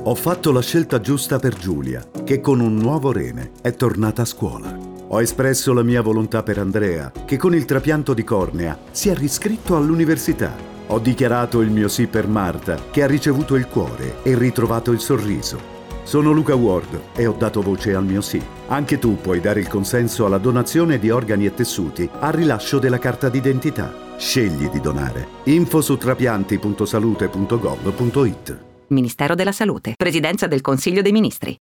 Ho fatto la scelta giusta per Giulia, che con un nuovo rene è tornata a scuola. Ho espresso la mia volontà per Andrea, che con il trapianto di cornea si è riscritto all'università. Ho dichiarato il mio sì per Marta, che ha ricevuto il cuore e ritrovato il sorriso. Sono Luca Ward e ho dato voce al mio sì. Anche tu puoi dare il consenso alla donazione di organi e tessuti al rilascio della carta d'identità. Scegli di donare. Info su trapianti.salute.gov.it. Ministero della Salute. Presidenza del Consiglio dei Ministri.